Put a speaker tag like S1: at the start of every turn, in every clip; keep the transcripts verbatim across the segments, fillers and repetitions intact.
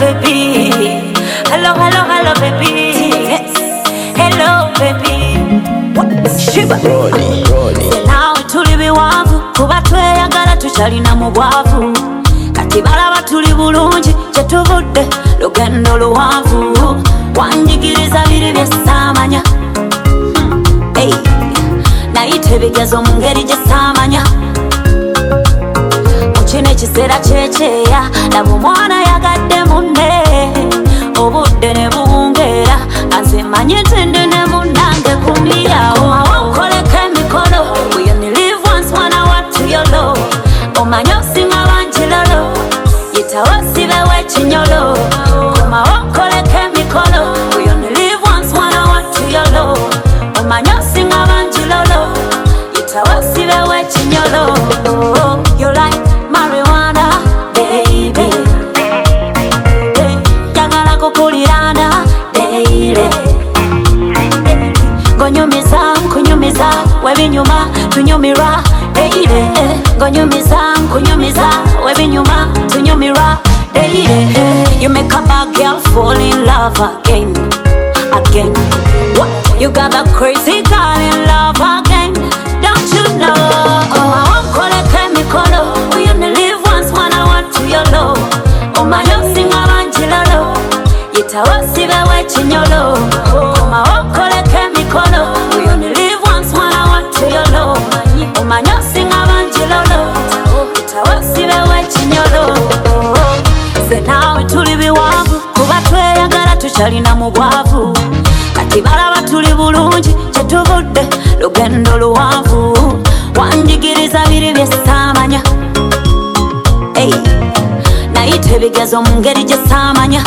S1: baby. Hello, hello, hello, baby. Yes. Hello, baby. Shiba.
S2: Rolling, rolling.
S1: Se nawe tuli biwanvu kuba tweyagala tukyalina mu bwavu. Kati balaba tuli bulungi kye tuvudde lugendo luwanvu. Wanjigiriza biri bye saamanya. Hey. Nayita ebigezo mu ngeri gye saamanya. Kino ekiseera kyekyeya laba omwana yagadde munne. Obudde ne buwungeera nze manye nti ndi ne munnange kumbiyawo. Nkoleko emikolo we only live once mwana wattu yolo. Omanye osinga bangi lolo yitawo sibewo ekinyolo. Komawo nkoleko emikolo we only live once mwana wattu yolo. Omanye osinga bangi lolo yitawo sibewo ekinyolo. You like marijuana, baby. Jagala kukulirana, baby. Gonyumiza, kunyumiza, webinyuma, tunyumira, baby. Gonyumiza, kunyumiza, webinyuma, tunyumira, baby. You make a bad girl fall in love again, again. What? You got a crazy girl in love again, don't you know? Oh, I won't call it chemical. We only live once, man, I want to yolo. Oh, my love, sing a manchilolo. Yitawo sibewo ekinyolo. Oh, my won't call it chemical. We only live once, man, I want to yolo. Oh, my love, sing a manchilolo. Yitawo sibewo ekinyolo. Se nawe tuli biwanvu kuba tweyagala tukyalina mu bwavu. Kati balaba tuli bulungi kye tuvudde lugendo luwanvu. Wanjigiriza biri bye saamanya. Hey. Nayita ebigezo mu ngeri gye saamanya.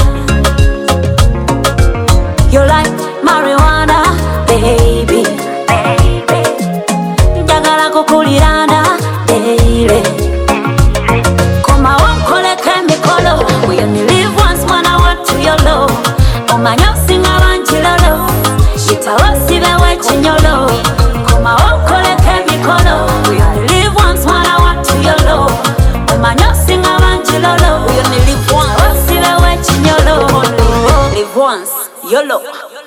S1: You like marijuana, baby. Njagala kukulirana, baby. Komawo nkoleko emikolo we only live once mwana wattu yolo. Omanye osinga bangi lolo yitawo sibewo ekinyolo. Komawo nkoleko emikolo we only live once mwana wattu yolo. Omanye osinga bangi lolo. We only live once sibewo ekinyolo. Live once, YOLO.